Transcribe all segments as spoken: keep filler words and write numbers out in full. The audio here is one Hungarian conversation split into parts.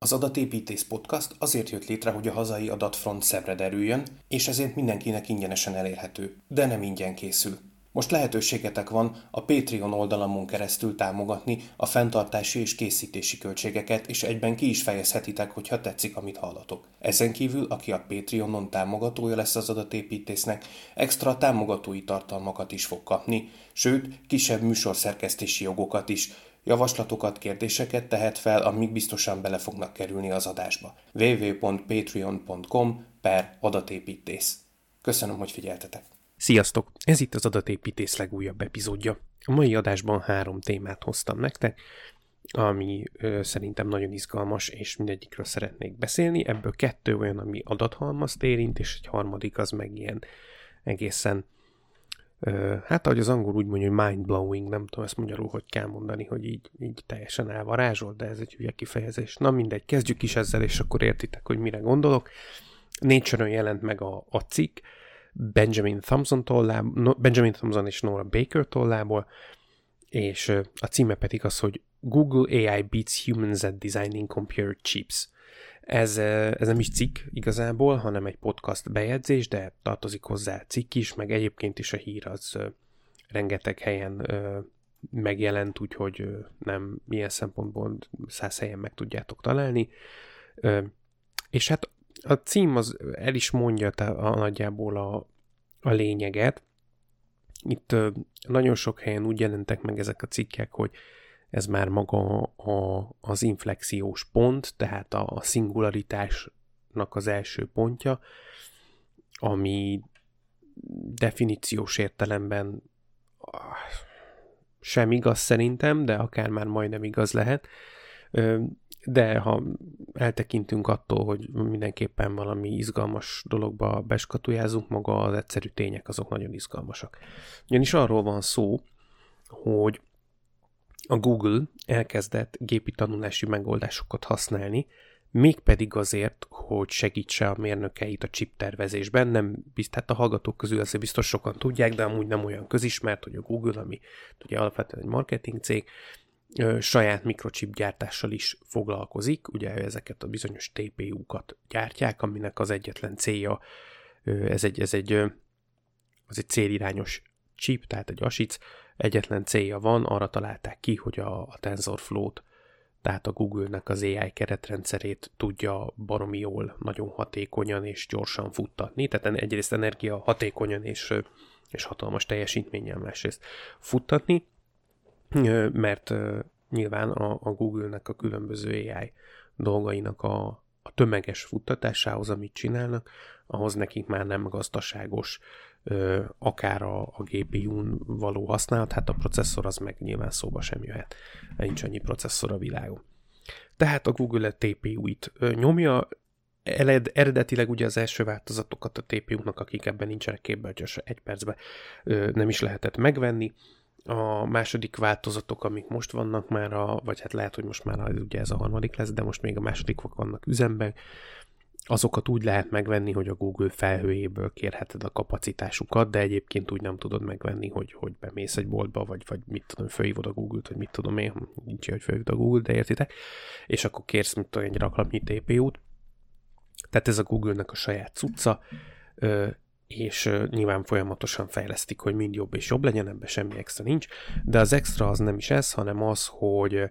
Az Adatépítész Podcast azért jött létre, hogy a hazai adatfront szebbre derüljön, és ezért mindenkinek ingyenesen elérhető, de nem ingyen készül. Most lehetőségetek van a Patreon oldalamon keresztül támogatni a fenntartási és készítési költségeket, és egyben ki is fejezhetitek, hogyha tetszik, amit hallatok. Ezen kívül, aki a Patreonon támogatója lesz az Adatépítésznek, extra támogatói tartalmakat is fog kapni, sőt, kisebb műsorszerkesztési jogokat is. Javaslatokat, kérdéseket tehet fel, amik biztosan bele fognak kerülni az adásba. double-u double-u double-u pont patreon pont com per adatépítész. Köszönöm, hogy figyeltetek! Sziasztok! Ez itt az Adatépítész legújabb epizódja. A mai adásban három témát hoztam nektek, ami ö, szerintem nagyon izgalmas, és mindegyikről szeretnék beszélni. Ebből kettő olyan, ami adathalmazt érint, és egy harmadik az meg ilyen egészen, ö, hát ahogy az angol úgy mondja, hogy mind-blowing, nem tudom ezt magyarul, hogy kell mondani, hogy így, így teljesen elvarázsolt, de ez egy hülye kifejezés. Na mindegy, kezdjük is ezzel, és akkor értitek, hogy mire gondolok. Nature-ön jelent meg a, a cikk, Benjamin Thompson tollából, Benjamin Thompson és Nora Baker tollából, és a címe pedig az, hogy Google á i beats humans at designing computer chips. Ez, ez nem is cikk igazából, hanem egy podcast bejegyzés, de tartozik hozzá cikk is, meg egyébként is a hír az rengeteg helyen megjelent, úgyhogy nem ilyen szempontból száz helyen meg tudjátok találni. És hát a cím az el is mondja a, nagyjából a, a lényeget. Itt ö, nagyon sok helyen úgy jelentek meg ezek a cikkek, hogy ez már maga a, az inflexiós pont, tehát a, a szingularitásnak az első pontja, ami definíciós értelemben sem igaz szerintem, de akár már majdnem igaz lehet. Ö, De ha eltekintünk attól, hogy mindenképpen valami izgalmas dologba beskatujázunk, maga az egyszerű tények azok nagyon izgalmasak. Ugyanis arról van szó, hogy a Google elkezdett gépi tanulási megoldásokat használni, mégpedig azért, hogy segítse a mérnökeit a chip tervezésben. Nem biztos, tehát a hallgatók közül azért biztos sokan tudják, de amúgy nem olyan közismert, hogy a Google, ami ugye alapvetően egy marketing cég, saját mikrochip gyártással is foglalkozik, ugye ezeket a bizonyos té pé u-kat gyártják, aminek az egyetlen célja, ez egy, ez egy, az egy célirányos chip, tehát egy asic, egyetlen célja van, arra találták ki, hogy a, a TensorFlow-t, tehát a Google-nek az á i keretrendszerét tudja baromi jól, nagyon hatékonyan és gyorsan futtatni, tehát egyrészt energia hatékonyan és, és hatalmas teljesítménnyel másrészt futtatni, mert uh, nyilván a, a Google-nek a különböző á i dolgainak a, a tömeges futtatásához, amit csinálnak, ahhoz nekik már nem gazdaságos uh, akár a, a gé pé u-n való használat, hát a processzor az meg nyilván szóba sem jöhet. Nincs annyi processzor a világon. Tehát a Google a té pé u-it uh, nyomja, Eled, eredetileg ugye az első változatokat a té pé u-nak, akik ebben nincsenek képben, csak egy percben uh, nem is lehetett megvenni. A második változatok, amik most vannak már, a, vagy hát lehet, hogy most már ugye ez a harmadik lesz, de most még a második vannak üzemben, azokat úgy lehet megvenni, hogy a Google felhőjéből kérheted a kapacitásukat, de egyébként úgy nem tudod megvenni, hogy, hogy bemész egy boltba, vagy, vagy mit tudom, fölhívod a Google-t, vagy mit tudom én, nincs ilyen, hogy fölhívod a Google, de értitek, és akkor kérsz, mit tudom, egy raklapnyi té pé u-t. Tehát ez a Google-nek a saját cucca, és uh, nyilván folyamatosan fejlesztik, hogy mind jobb és jobb legyen, ebben semmi extra nincs, de az extra az nem is ez, hanem az, hogy,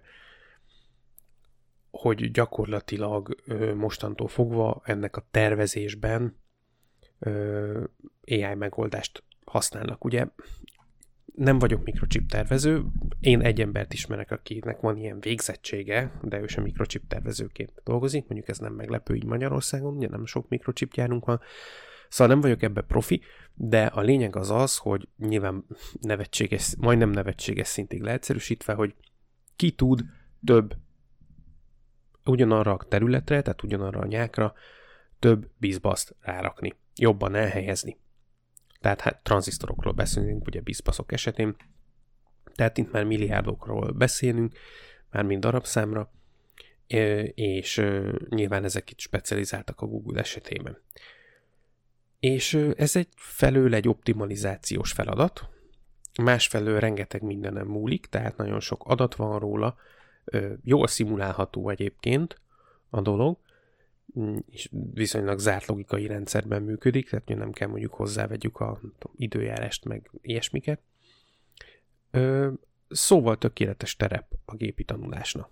hogy gyakorlatilag uh, mostantól fogva ennek a tervezésben uh, á i megoldást használnak. Ugye nem vagyok mikrochip tervező, én egy embert ismerek, akinek van ilyen végzettsége, de ő sem mikrochip tervezőként dolgozik, mondjuk ez nem meglepő így Magyarországon, ugye nem sok mikrochip gyárunk van, szóval nem vagyok ebbe profi, de a lényeg az az, hogy nyilván nevetséges, majdnem nevetséges szintig leegyszerűsítve, hogy ki tud több ugyanarra a területre, tehát ugyanarra a nyákra több bizbaszt rárakni, jobban elhelyezni. Tehát hát tranzisztorokról beszélünk, ugye bizbaszok esetén, tehát itt már milliárdokról beszélünk, már mind darabszámra, és nyilván ezek itt specializáltak a Google esetében. És ez egy felől egy optimalizációs feladat, másfelől rengeteg mindenem múlik, tehát nagyon sok adat van róla, jól szimulálható egyébként, a dolog, és viszonylag zárt logikai rendszerben működik, tehát nem kell mondjuk hozzávegyük a tudom, időjárást, meg ilyesmiket. Ö, szóval tökéletes terep a gépi tanulásnak.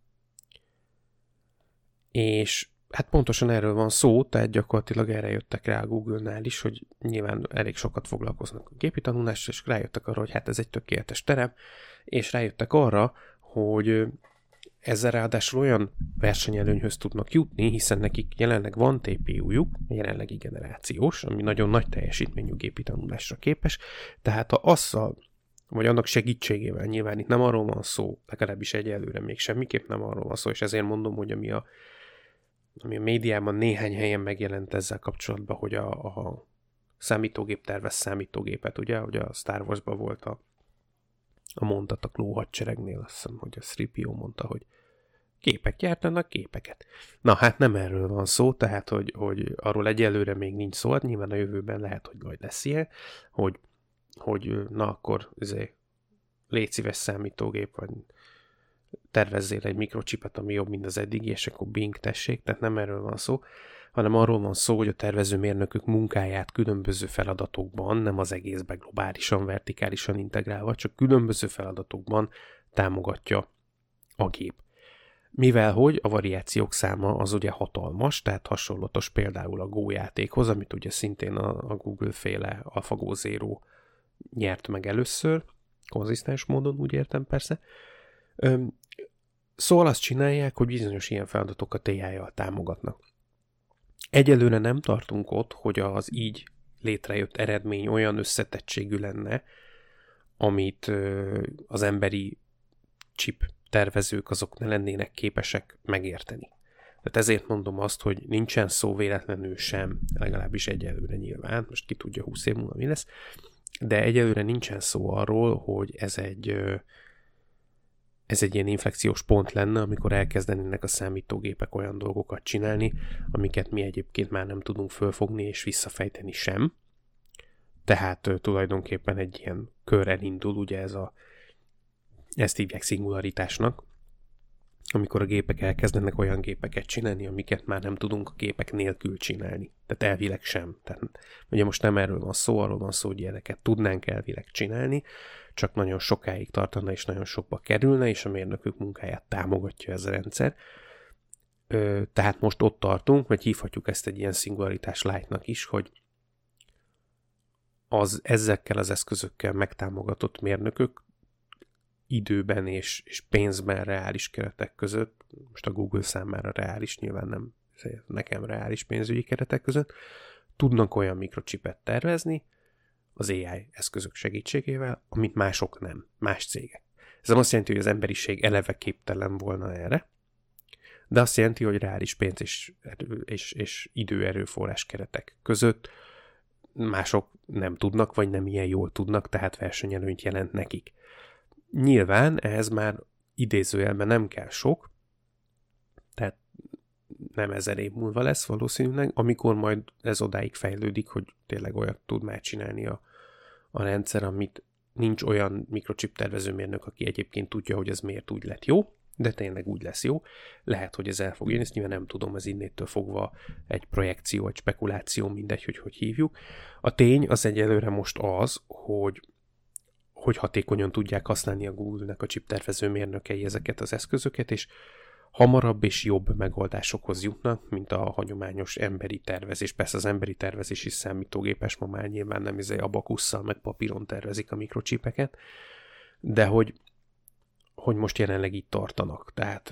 És hát pontosan erről van szó, tehát gyakorlatilag erre jöttek rá a Google-nál is, hogy nyilván elég sokat foglalkoznak a gépi tanulással, és rájöttek arra, hogy hát ez egy tökéletes terep, és rájöttek arra, hogy ezzel ráadásul olyan versenyelőnyhöz tudnak jutni, hiszen nekik jelenleg van té pé u-juk, jelenlegi generációs, ami nagyon nagy teljesítményű gépi tanulásra képes, tehát ha azzal, vagy annak segítségével, nyilván itt nem arról van szó, legalábbis egyelőre még semmiképp nem arról van szó, és ezért mondom, hogy ami a, ami a médiában néhány helyen megjelent ezzel kapcsolatban, hogy a, a számítógép tervez számítógépet, ugye, hogy a Star Wars-ban volt a a mondat a Kló hadseregnél, azt hiszem, hogy a három pé o mondta, hogy képek gyártanak képeket. Na hát nem erről van szó, tehát, hogy, hogy arról egyelőre még nincs szó, hát nyilván a jövőben lehet, hogy majd lesz ilyen, hogy, hogy na akkor azért légy szíves számítógép, vagy tervezzél egy mikrocsipet, ami jobb, mint az eddigi, és akkor bing, tessék, tehát nem erről van szó, hanem arról van szó, hogy a tervezőmérnökök munkáját különböző feladatokban, nem az egészben globálisan, vertikálisan integrálva, csak különböző feladatokban támogatja a gép. Mivel hogy a variációk száma az ugye hatalmas, tehát hasonlatos például a Go játékhoz, amit ugye szintén a, a Google-féle AlphaGo Zero nyert meg először, konzisztens módon, úgy értem persze. Öm, szóval azt csinálják, hogy bizonyos ilyen feladatokat á i-jal támogatnak. Egyelőre nem tartunk ott, hogy az így létrejött eredmény olyan összetettségű lenne, amit az emberi chip tervezők azok ne lennének képesek megérteni. Tehát ezért mondom azt, hogy nincsen szó véletlenül sem, legalábbis egyelőre nyilván, most ki tudja húsz év múlva mi lesz, de egyelőre nincsen szó arról, hogy ez egy, ez egy ilyen inflexiós pont lenne, amikor elkezdenének a számítógépek olyan dolgokat csinálni, amiket mi egyébként már nem tudunk fölfogni és visszafejteni sem. Tehát tulajdonképpen egy ilyen kör elindul, ugye ez a, ezt hívják szingularitásnak, amikor a gépek elkezdenek olyan gépeket csinálni, amiket már nem tudunk a gépek nélkül csinálni. Tehát elvileg sem. Tehát, ugye most nem erről van szó, arról van szó, hogy ilyeneket tudnánk elvileg csinálni, csak nagyon sokáig tartana és nagyon sokba kerülne, és a mérnökök munkáját támogatja ez a rendszer. Ö, tehát most ott tartunk, hogy hívhatjuk ezt egy ilyen szingularitás light-nak is, hogy az ezekkel az eszközökkel megtámogatott mérnökök időben és, és pénzben reális keretek között, most a Google számára reális, nyilván nem nekem reális pénzügyi keretek között, tudnak olyan mikrocsipet tervezni az á i eszközök segítségével, amit mások nem, más cégek. Ez nem azt jelenti, hogy az emberiség eleve képtelen volna erre, de azt jelenti, hogy reális pénz és, és, és időerőforrás keretek között mások nem tudnak, vagy nem ilyen jól tudnak, tehát versenyelőnyt jelent nekik. Nyilván ehhez már idézőjelben nem kell sok, tehát nem ezer év múlva lesz valószínűleg, amikor majd ez odáig fejlődik, hogy tényleg olyat tud már csinálni a, a rendszer, amit nincs olyan mikrochip tervezőmérnök, aki egyébként tudja, hogy ez miért úgy lett jó, de tényleg úgy lesz jó. Lehet, hogy ez el fog jönni, ezt nyilván nem tudom, ez innétől fogva egy projekció, egy spekuláció, mindegy, hogy hogy hívjuk. A tény az egyelőre most az, hogy hogy hatékonyan tudják használni a Google-nek a chiptervező mérnökei ezeket az eszközöket, és hamarabb és jobb megoldásokhoz jutnak, mint a hagyományos emberi tervezés. Persze az emberi tervezés is számítógépes, ma már nyilván nem izé abakusszal meg papíron tervezik a mikrocsipeket, de hogy, hogy most jelenleg itt tartanak. Tehát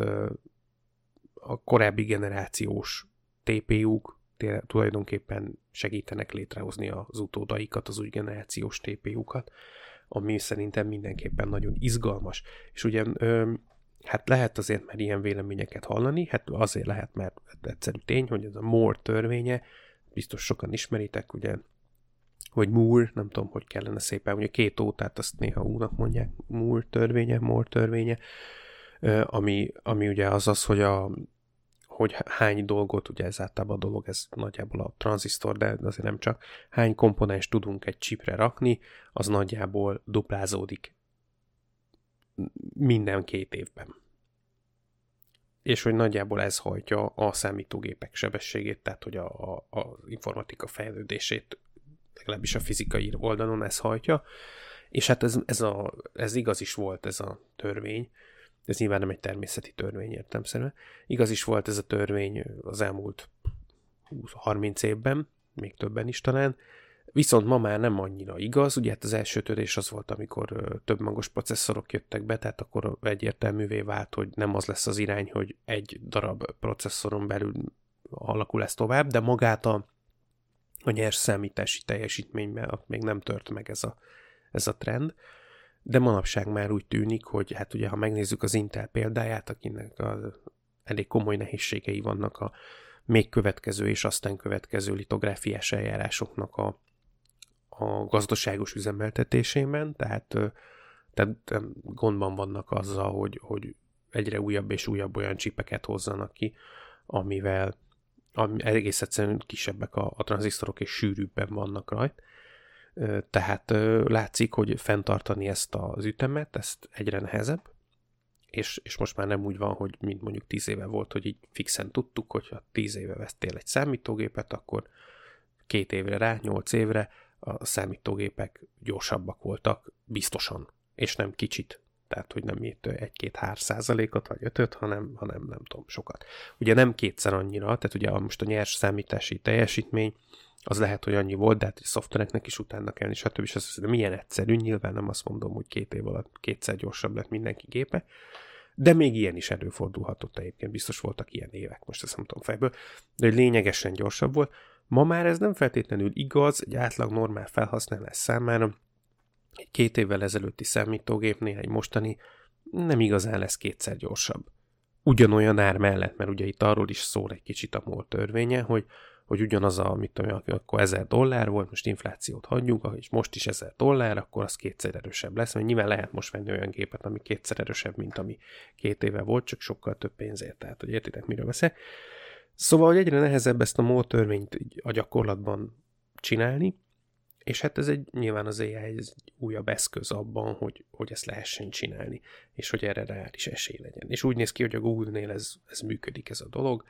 a korábbi generációs té pé u-k tulajdonképpen segítenek létrehozni az utódaikat, az új generációs té pé u-kat, ami szerintem mindenképpen nagyon izgalmas. És ugye, ö, hát lehet azért már ilyen véleményeket hallani, hát azért lehet, mert egyszerű tény, hogy ez a Moore törvénye, biztos sokan ismeritek, ugye, hogy Moore, nem tudom, hogy kellene szépen, ugye két ó, tehát azt néha únak mondják, Moore törvénye, Moore törvénye, ö, ami, ami ugye az az, hogy a hogy hány dolgot, ugye ez általában a dolog, ez nagyjából a tranzisztor, de azért nem csak, hány komponens tudunk egy chipre rakni, az nagyjából duplázódik minden két évben. és hogy nagyjából ez hajtja a számítógépek sebességét, tehát hogy a, a, a informatika fejlődését, legalábbis a fizikai oldalon ez hajtja, és hát ez, ez, a, ez igaz is volt ez a törvény, ez nyilván nem egy természeti törvény értelemszerűen, igaz is volt ez a törvény az elmúlt húsz-harminc évben, még többen is talán, viszont ma már nem annyira igaz, ugye hát az első törés az volt, amikor több magos processzorok jöttek be, tehát akkor egyértelművé vált, hogy nem az lesz az irány, hogy egy darab processzoron belül alakul ez tovább, de magát a, a nyers számítási teljesítményben ott még nem tört meg ez a, ez a trend, de manapság már úgy tűnik, hogy hát ugye ha megnézzük az Intel példáját, akinek a, elég komoly nehézségei vannak a még következő és aztán következő litográfiás eljárásoknak a, a gazdaságos üzemeltetésében, tehát, tehát gondban vannak azzal, hogy, hogy egyre újabb és újabb olyan csipeket hozzanak ki, amivel ami egész egyszerűen kisebbek a, a tranzisztorok és sűrűbben vannak rajta. Tehát látszik, hogy fenntartani ezt az ütemet, ezt egyre nehezebb, és, és most már nem úgy van, hogy mint mondjuk tíz éve volt, hogy így fixen tudtuk, hogy ha tíz éve vettél egy számítógépet, akkor két évre rá, nyolc évre a számítógépek gyorsabbak voltak biztosan, és nem kicsit. Tehát, hogy nem itt egy-két-három százalékot, vagy ötöt, hanem, hanem nem tudom, sokat. Ugye nem kétszer annyira, tehát ugye most a nyers számítási teljesítmény, az lehet, hogy annyi volt, de hát a szoftvereknek is utána kell, és stb. Ez milyen egyszerű, nyilván nem azt mondom, hogy két év alatt kétszer gyorsabb lett mindenki gépe, de még ilyen is előfordulhatott egyébként, biztos voltak ilyen évek, most ezt nem tudom fejből, de hogy lényegesen gyorsabb volt. Ma már ez nem feltétlenül igaz, egy átlag normál felhasználás számára, egy két évvel ezelőtti számítógépnél egy mostani nem igazán lesz kétszer gyorsabb. Ugyanolyan ár mellett, mert ugye itt arról is szól egy kicsit a MOL törvénye, hogy hogy ugyanaz a, mit tudom, akkor ezer dollár volt, most inflációt hagyjuk, és most is ezer dollár, akkor az kétszer erősebb lesz, mert nyilván lehet most venni olyan gépet, ami kétszer erősebb, mint ami két éve volt, csak sokkal több pénzért, tehát hogy értitek, miről beszél. Szóval, hogy egyre nehezebb ezt a MOL törvényt a gyakorlatban csinálni, és hát ez egy, nyilván az á i egy újabb eszköz abban, hogy, hogy ezt lehessen csinálni, és hogy erre reális esély legyen. És úgy néz ki, hogy a Google-nél ez, ez működik, ez a dolog.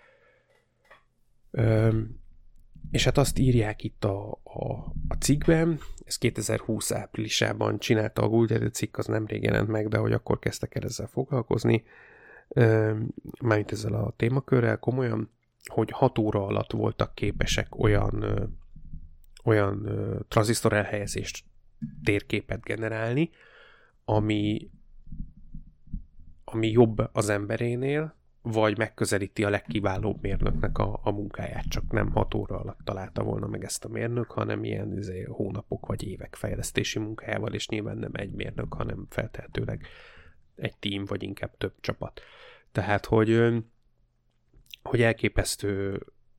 Üm, és hát azt írják itt a, a, a cikkben, ez kétezer-húsz áprilisában csinálta a Google, de a cikk az nemrég jelent meg, de hogy akkor kezdtek el ezzel foglalkozni, üm, mármint ezzel a témakörrel komolyan, hogy hat óra alatt voltak képesek olyan, ö, olyan ö, tranzisztor elhelyezést térképet generálni, ami, ami jobb az emberénél, vagy megközelíti a legkiválóbb mérnöknek a, a munkáját, csak nem hat óra alatt találta volna meg ezt a mérnök, hanem ilyen izé, hónapok vagy évek fejlesztési munkájával, és nyilván nem egy mérnök, hanem feltehetőleg egy tím, vagy inkább több csapat. Tehát, hogy, hogy elképesztő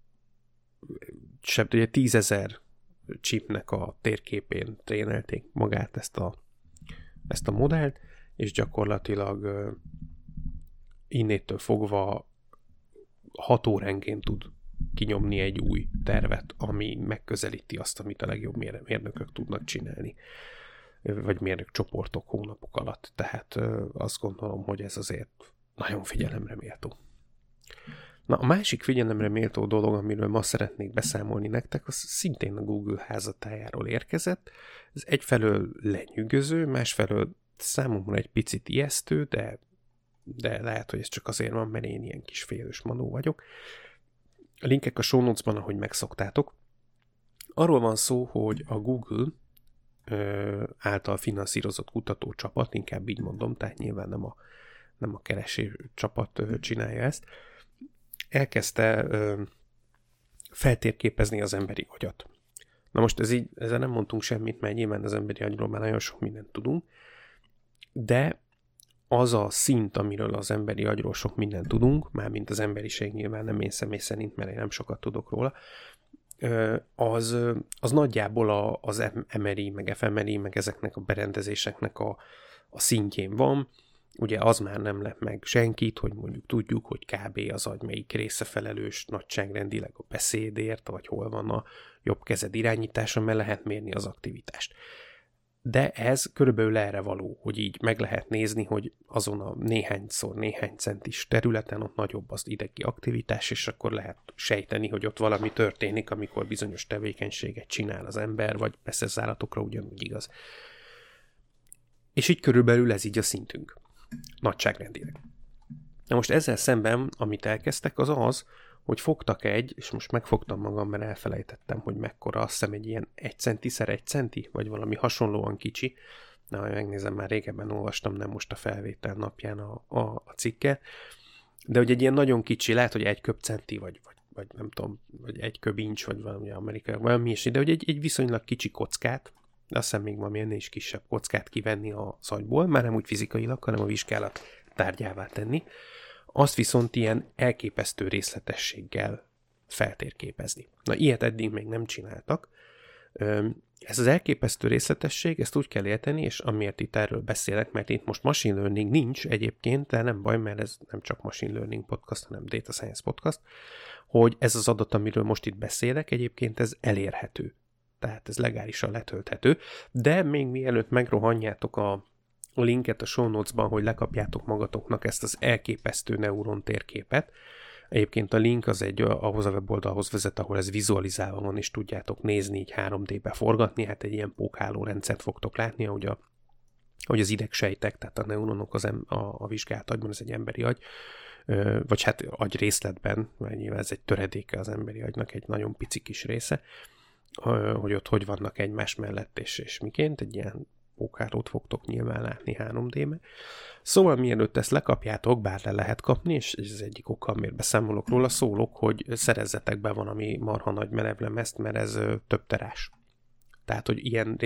sebb, ugye tízezer chipnek a térképén trénelték magát ezt a, ezt a modellt, és gyakorlatilag innétől fogva hat óránként tud kinyomni egy új tervet, ami megközelíti azt, amit a legjobb mérnökök tudnak csinálni, vagy mérnök csoportok hónapok alatt. Tehát azt gondolom, hogy ez azért nagyon figyelemre méltó. Na, a másik figyelemre méltó dolog, amiről ma szeretnék beszámolni nektek, az szintén a Google házatájáról érkezett. Ez egyfelől lenyűgöző, másfelől számomra egy picit ijesztő, de de lehet, hogy ez csak azért van, mert én ilyen kis félős manó vagyok. A linkek a show notes-ban, ahogy megszoktátok. Arról van szó, hogy a Google ö, által finanszírozott kutatócsapat, inkább így mondom, tehát nyilván nem a, nem a kereső csapat ö, csinálja ezt, elkezdte ö, feltérképezni az emberi agyat. Na most ez így, ezzel nem mondtunk semmit, mert nyilván az emberi agyról már nagyon sok mindent tudunk, de az a szint, amiről az emberi agyról sok mindent tudunk, mármint az emberiség, nyilván nem én személy szerint, mert én nem sokat tudok róla, az, az nagyjából az em er i, meg ef em er i, meg ezeknek a berendezéseknek a, a szintjén van. Ugye az már nem lep meg senkit, hogy mondjuk tudjuk, hogy kb. Az agy melyik része felelős nagyságrendileg a beszédért, vagy hol van a jobb kezed irányítása, mert lehet mérni az aktivitást. de ez körülbelül erre való, hogy így meg lehet nézni, hogy azon a néhányszor néhány centis területen ott nagyobb az idegi aktivitás, és akkor lehet sejteni, hogy ott valami történik, amikor bizonyos tevékenységet csinál az ember, vagy persze az állatokra ugyanúgy igaz. És így körülbelül ez így a szintünk. Nagyságrendileg. Na most ezzel szemben, amit elkezdtek, az az, hogy fogtak egy, és most megfogtam magam, mert elfelejtettem, hogy mekkora, azt hiszem egy ilyen egy centiszer egy centi, vagy valami hasonlóan kicsi. Na, megnézem, már régebben olvastam, nem most a felvétel napján a, a, a cikket, de hogy egy ilyen nagyon kicsi, lehet, hogy egy köb centi, vagy, vagy, vagy nem tudom, vagy egy köb incs, vagy valami amerikai, valami is, de hogy egy, egy viszonylag kicsi kockát, de azt hiszem még valami ennél is kisebb kockát kivenni a agyból, már nem úgy fizikailag, hanem a vizsgálat tárgyává tenni, azt viszont ilyen elképesztő részletességgel feltérképezni. Na, ilyet eddig még nem csináltak. Ez az elképesztő részletesség, ezt úgy kell érteni, és amiért itt erről beszélek, mert itt most machine learning nincs egyébként, de nem baj, mert ez nem csak machine learning podcast, hanem data science podcast, hogy ez az adat, amiről most itt beszélek, egyébként ez elérhető. Tehát ez legálisan letölthető, de még mielőtt megrohanjátok a a linket a show notes-ban, hogy lekapjátok magatoknak ezt az elképesztő neuron térképet. Egyébként a link az egy ahhoz a weboldalhoz vezet, ahol ez vizualizálva van, és tudjátok nézni, így három dé-be forgatni, hát egy ilyen pókháló rendszert fogtok látni, ahogy, a, ahogy az idegsejtek, tehát a neuronok az em, a, a vizsgált agyban, ez egy emberi agy, vagy hát agy részletben, mert nyilván ez egy töredéke az emberi agynak, egy nagyon pici kis része, hogy ott hogy vannak egymás mellett, és, és miként, egy ilyen pókhálót fogtok nyilván látni három dé-be. Szóval mielőtt ezt lekapjátok, bár le lehet kapni, és ez az egyik oka, amiért beszámolok róla, szólok, hogy szerezzetek be valami marha nagy merevlemezt, mert ez több terás. Tehát, hogy ilyen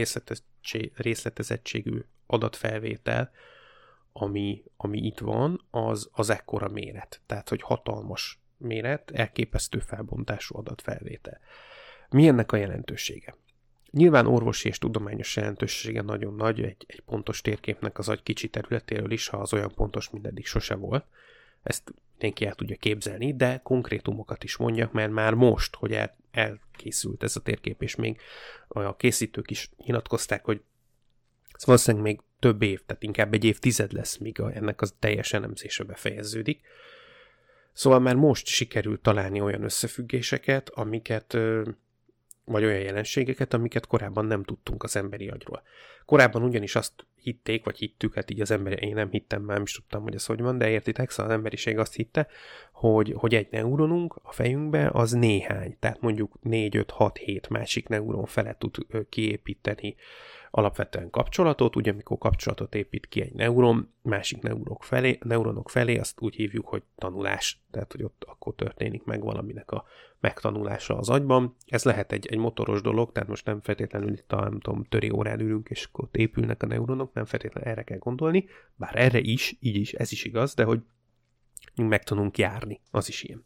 részletezettségű adatfelvétel, ami, ami itt van, az, az ekkora méret. Tehát, hogy hatalmas méret, elképesztő felbontású adatfelvétel. Mi ennek a jelentősége? Nyilván orvosi és tudományos jelentősége nagyon nagy, egy, egy pontos térképnek az agy kicsi területéről is, ha az olyan pontos, mint eddig sose volt. Ezt mindenki el tudja képzelni, de konkrétumokat is mondjak, mert már most, hogy el, elkészült ez a térkép, és még a készítők is nyilatkozták, hogy ez valószínűleg még több év, tehát inkább egy évtized lesz, míg a, ennek az teljes elemzése befejeződik. Szóval már most sikerült találni olyan összefüggéseket, amiket... vagy olyan jelenségeket, amiket korábban nem tudtunk az emberi agyról. Korábban ugyanis azt hitték, vagy hittük, hát így az emberi, én nem hittem, már nem is tudtam, hogy ez hogy van, de értitek, szóval az emberiség azt hitte, hogy, hogy egy neuronunk a fejünkbe az néhány, tehát mondjuk négy, öt, hat, hét másik neuron fele tud kiépíteni alapvetően kapcsolatot, ugye amikor kapcsolatot épít ki egy neuron, másik neuronok felé, neuronok felé, azt úgy hívjuk, hogy tanulás, tehát hogy ott akkor történik meg valaminek a megtanulása az agyban. Ez lehet egy, egy motoros dolog, tehát most nem feltétlenül itt a, nem tudom, töri órán ülünk, és akkor ott épülnek a neuronok, nem feltétlenül erre kell gondolni, bár erre is, így is, ez is igaz, de hogy meg tudunk járni, az is ilyen.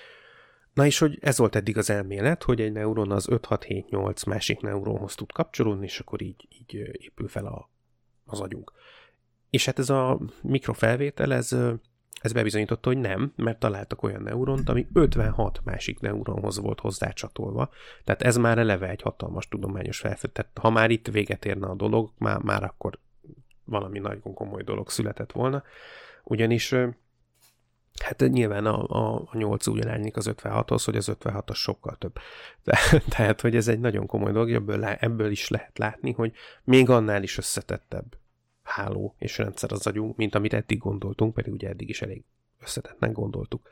Na és hogy ez volt eddig az elmélet, hogy egy neuron az öt, hat, hét, nyolc másik neuronhoz tud kapcsolódni, és akkor így, így épül fel a, az agyunk. És hát ez a mikrofelvétel, ez, ez bebizonyította, hogy nem, mert találtak olyan neuront, ami ötvenhat másik neuronhoz volt hozzácsatolva. Tehát ez már eleve egy hatalmas tudományos felfedezés. Tehát ha már itt véget érne a dolog, már, már akkor valami nagyon komoly dolog született volna. Ugyanis hát nyilván a, a, a nyolc úgy elánylik az ötvenhathoz, hogy az ötvenhatos sokkal több. De, tehát, hogy ez egy nagyon komoly dolog, ebből, ebből is lehet látni, hogy még annál is összetettebb háló és rendszer az agyunk, mint amit eddig gondoltunk, pedig ugye eddig is elég összetettnek gondoltuk.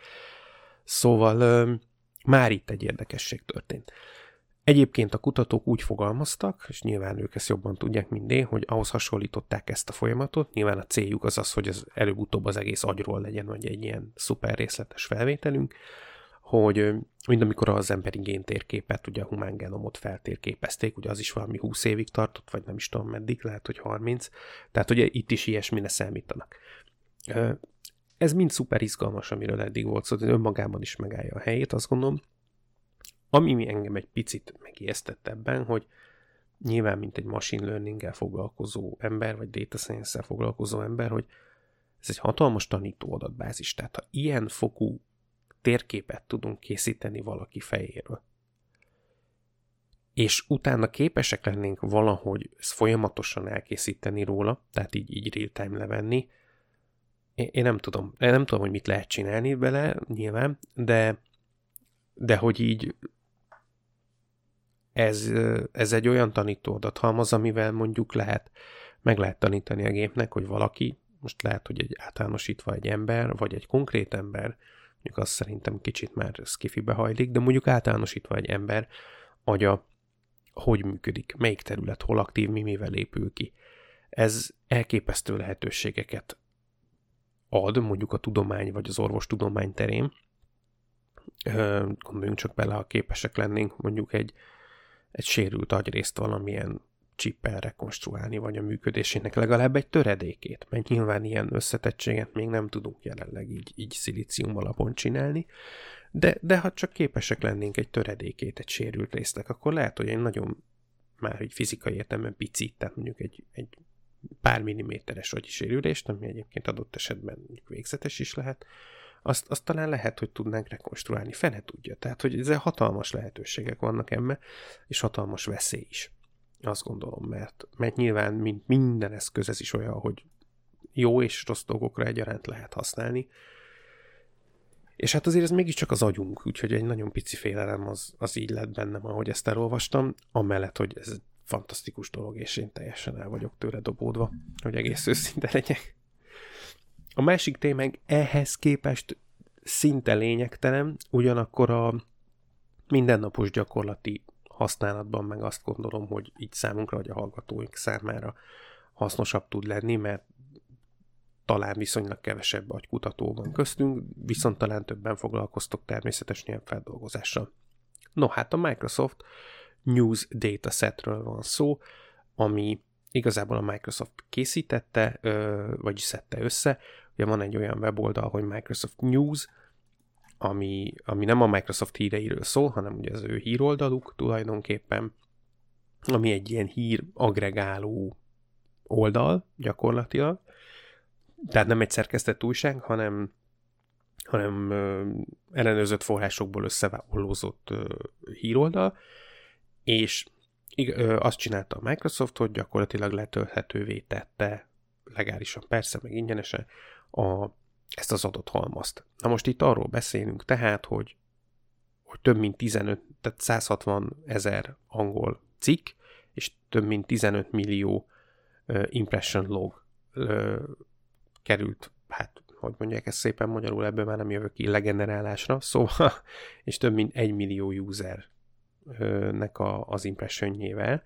Szóval ö, már itt egy érdekesség történt. Egyébként a kutatók úgy fogalmaztak, és nyilván ők ezt jobban tudják, mint én, hogy ahhoz hasonlították ezt a folyamatot. Nyilván a céljuk az az, hogy az előbb-utóbb az egész agyról legyen, vagy egy ilyen szuper részletes felvételünk, hogy mind amikor az emberi géntérképet, ugye a humán genomot feltérképezték, ugye az is valami húsz évig tartott, vagy nem is tudom meddig, lehet, hogy harminc. Tehát ugye itt is ilyesmire számítanak. Ez mind szuper izgalmas, amiről eddig volt szó, szóval önmagában is megállja a helyét, azt gondolom. Ami engem egy picit megijesztett ebben, hogy nyilván, mint egy machine learning-gel foglalkozó ember, vagy data science-szel foglalkozó ember, hogy ez egy hatalmas tanító adatbázis. Tehát ha ilyen fokú térképet tudunk készíteni valaki fejéről, és utána képesek lennénk valahogy folyamatosan elkészíteni róla, tehát így, így real-time levenni. Én, én nem tudom, én nem tudom, hogy mit lehet csinálni vele, nyilván, de, de hogy így ez, ez egy olyan tanító adathalmaz, amivel mondjuk lehet, meg lehet tanítani a gépnek, hogy valaki, most lehet, hogy egy általánosítva egy ember, vagy egy konkrét ember, mondjuk azt szerintem kicsit már skifibe hajlik, de mondjuk általánosítva egy ember agya hogy működik, melyik terület, hol aktív, mi mivel épül ki. Ez elképesztő lehetőségeket ad, mondjuk a tudomány vagy az orvostudomány terén. Gondoljunk csak bele, ha képesek lennénk mondjuk egy, egy sérült agyrészt valamilyen csippel rekonstruálni, vagy a működésének legalább egy töredékét, mert nyilván ilyen összetettséget még nem tudunk jelenleg így, így szilícium alapon csinálni, de, de ha csak képesek lennénk egy töredékét egy sérült résznek, akkor lehet, hogy egy nagyon már egy fizikai értelemben picit, tehát mondjuk egy, egy pár milliméteres agyi sérülést, ami egyébként adott esetben mondjuk végzetes is lehet, azt, azt talán lehet, hogy tudnánk rekonstruálni, fene tudja. Tehát, hogy ezzel hatalmas lehetőségek vannak emme, és hatalmas veszély is. Azt gondolom, mert, mert nyilván mint minden eszköz ez is olyan, hogy jó és rossz dolgokra egyaránt lehet használni. És hát azért ez mégiscsak az agyunk, úgyhogy egy nagyon pici félelem az, az így lett bennem, ahogy ezt elolvastam, amellett, hogy ez egy fantasztikus dolog, és én teljesen el vagyok tőle dobódva, hogy egész őszinte legyek. A másik témánk ehhez képest szinte lényegtelen, ugyanakkor a mindennapos gyakorlati használatban meg azt gondolom, hogy így számunkra, vagy a hallgatóink számára hasznosabb tud lenni, mert talán viszonylag kevesebb agykutató van köztünk, viszont talán többen foglalkoztok természetes nyelvfeldolgozással. No, hát a Microsoft News Datasetről van szó, ami igazából a Microsoft készítette, vagyis szedte össze. Ugye van egy olyan weboldal, hogy Microsoft News, ami, ami nem a Microsoft híreiről szól, hanem ugye az ő híroldaluk tulajdonképpen, ami egy ilyen hír agregáló oldal gyakorlatilag. Tehát nem egy szerkesztett újság, hanem, hanem ö, ellenőrzött forrásokból összeollózott ö, híroldal, és ö, azt csinálta a Microsoft, hogy gyakorlatilag letölthetővé tette, legálisan persze, meg ingyenesen, a, ezt az adathalmazt. Na most itt arról beszélünk tehát, hogy, hogy több mint tizenöt, tehát száz hatvan ezer angol cikk, és több mint tizenöt millió uh, impression log uh, került, hát, hogy mondják ezt szépen magyarul, ebből már nem jövök ki, legenerálásra, szóval, és több mint egy millió usernek a, az impressionjével,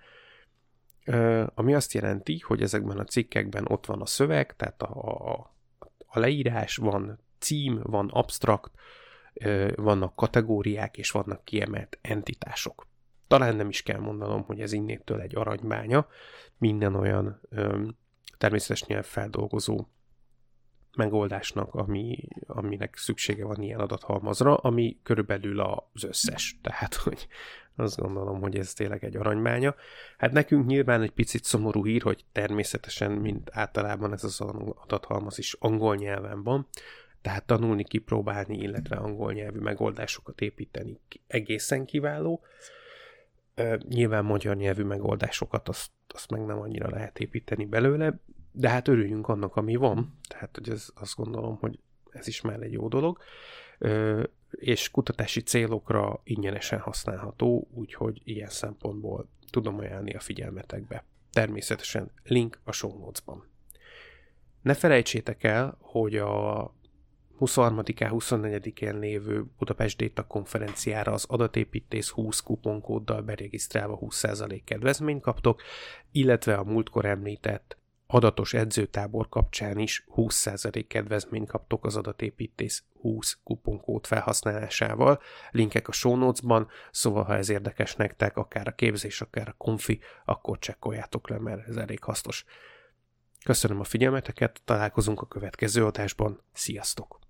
uh, ami azt jelenti, hogy ezekben a cikkekben ott van a szöveg, tehát a, a a leírás, van cím, van absztrakt, vannak kategóriák, és vannak kiemelt entitások. Talán nem is kell mondanom, hogy ez innétől egy aranybánya, minden olyan természetes nyelvfeldolgozó megoldásnak, ami, aminek szüksége van ilyen adathalmazra, ami körülbelül az összes. Tehát, hogy azt gondolom, hogy ez tényleg egy aranybánya. Hát nekünk nyilván egy picit szomorú hír, hogy természetesen, mint általában ez az adathalmaz is angol nyelven van, tehát tanulni, kipróbálni, illetve angol nyelvű megoldásokat építeni egészen kiváló. Nyilván magyar nyelvű megoldásokat azt, azt meg nem annyira lehet építeni belőle, de hát örüljünk annak, ami van. Tehát, hogy ez, azt gondolom, hogy ez is már egy jó dolog. Ö, és kutatási célokra ingyenesen használható, úgyhogy ilyen szempontból tudom ajánlani a figyelmetekbe. Természetesen link a show notes-ban. Ne felejtsétek el, hogy a huszonharmadikán huszonnegyedikén lévő Budapest Data konferenciára az adatépítész húsz kuponkóddal beregisztrálva húsz százalék kedvezményt kaptok, illetve a múltkor említett adatos edzőtábor kapcsán is húsz százalék kedvezményt kaptok az adatépítész húsz kuponkód felhasználásával. Linkek a show notes-ban, szóval ha ez érdekes nektek, akár a képzés, akár a konfi, akkor csekkoljátok le, mert ez elég hasznos. Köszönöm a figyelmeteket, találkozunk a következő adásban, sziasztok!